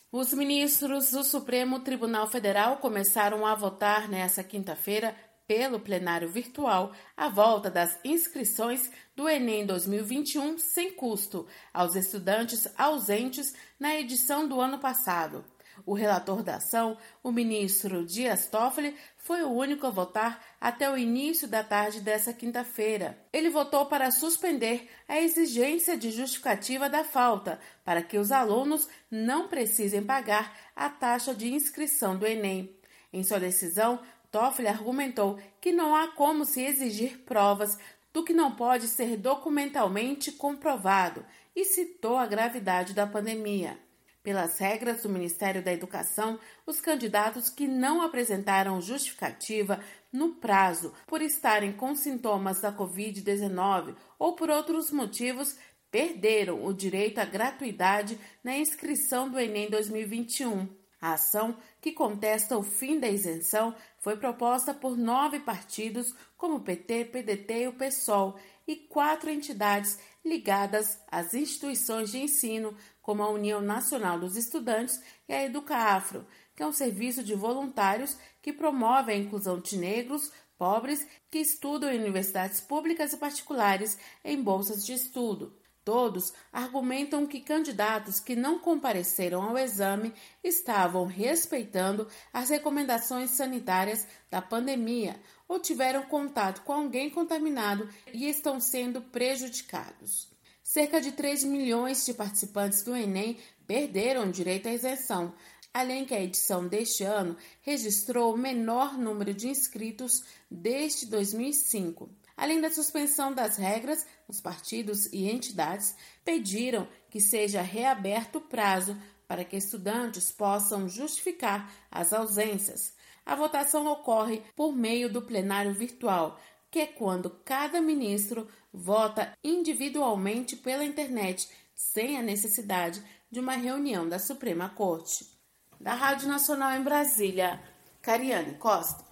Os ministros do Supremo Tribunal Federal começaram a votar nesta quinta-feira, pelo plenário virtual, a volta das inscrições do Enem 2021 sem custo aos estudantes ausentes na edição do ano passado. O relator da ação, o ministro Dias Toffoli, foi o único a votar até o início da tarde dessa quinta-feira. Ele votou para suspender a exigência de justificativa da falta, para que os alunos não precisem pagar a taxa de inscrição do Enem. Em sua decisão, Toffoli argumentou que não há como se exigir provas do que não pode ser documentalmente comprovado e citou a gravidade da pandemia. Pelas regras do Ministério da Educação, os candidatos que não apresentaram justificativa no prazo por estarem com sintomas da Covid-19 ou por outros motivos perderam o direito à gratuidade na inscrição do Enem 2021. A ação, que contesta o fim da isenção, foi proposta por 9 partidos, como o PT, PDT e o PSOL, e 4 entidades ligadas às instituições de ensino, como a União Nacional dos Estudantes e a EducaAfro, que é um serviço de voluntários que promove a inclusão de negros, pobres, que estudam em universidades públicas e particulares em bolsas de estudo. Todos argumentam que candidatos que não compareceram ao exame estavam respeitando as recomendações sanitárias da pandemia ou tiveram contato com alguém contaminado e estão sendo prejudicados. Cerca de 3 milhões de participantes do Enem perderam o direito à isenção, além que a edição deste ano registrou o menor número de inscritos desde 2005. Além da suspensão das regras, os partidos e entidades pediram que seja reaberto o prazo para que estudantes possam justificar as ausências. A votação ocorre por meio do plenário virtual, que é quando cada ministro vota individualmente pela internet, sem a necessidade de uma reunião da Suprema Corte. Da Rádio Nacional em Brasília, Cariane Costa.